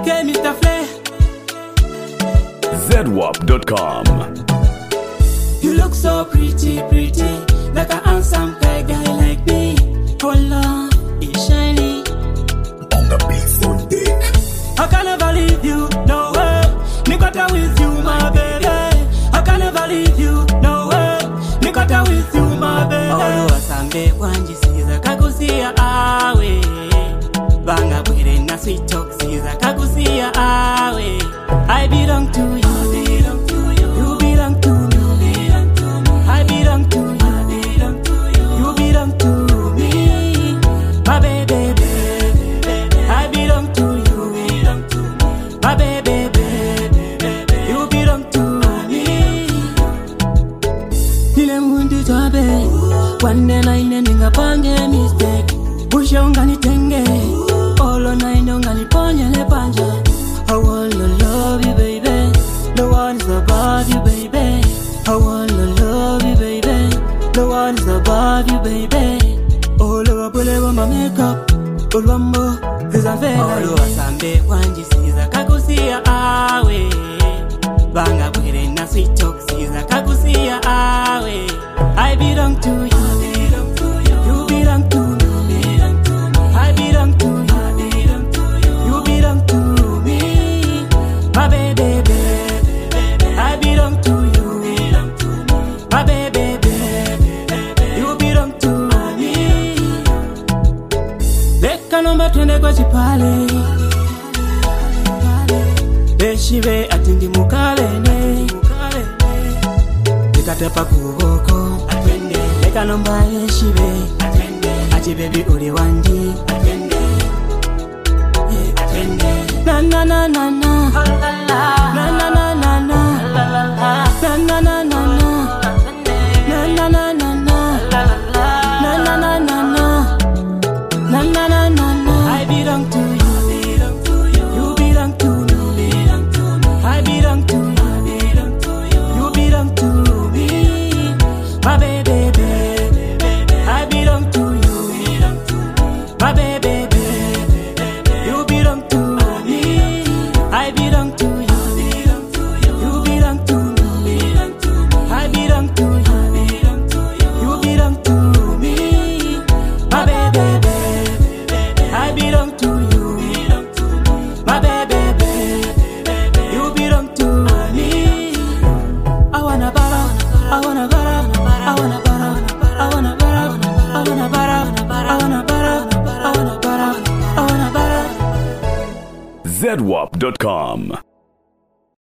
Okay, Mr. Flair. ZWAP.com. You look so pretty, like a handsome guy like me. Oh love is shiny On the beat on deck. I can never leave you, no way. Nikota with you, my baby. I can never leave you, no way. Nikota with you, my baby. Olo wasambe wanjisiza kakusia awe. Banga bwere na sweet talk siza kakusia awe. I belong to you. You belong to me. I belong to you. You belong to me. My baby, I belong to you. My baby, you belong to me. Nile mundi tabe, wande na ine ninga pange mistake. Busha ungani tenge, olo na ine ungani ponye le panja. I wanna love you, baby. No one's above you, baby. I wanna love you, baby. No one's above you, baby. All over pull my makeup. All one more is a veil. All over Sunday, one just sees a kakusia awe. Banga bwere na sweet talk sees a kakusia awe. I belong to you. You belong to me. I belong to you. You belong to me. My baby, I belong to you. My baby, you belong to me. Leka nomba twende kwa chipale. Eshive atindi mukalene. Likatepa kuboko. Leka nomba eshive. Achi baby uli wandi. Na na na na na. Na na na na na. Na na na na na. Na na na na na. Na na na na na. Na na na na na. I belong to you. You belong to me. I belong to you. You belong to me. My baby, I belong to you. My baby, you belong to me. I belong to you. You belong to me. I belong to you. You belong to me. My baby, I belong to you. My baby, you belong to me. I wanna borrow, I wanna borrow, I wanna borrow, I wanna borrow, I wanna borrow, I wanna borrow, I wanna borrow, I wanna borrow. ZWAP.com.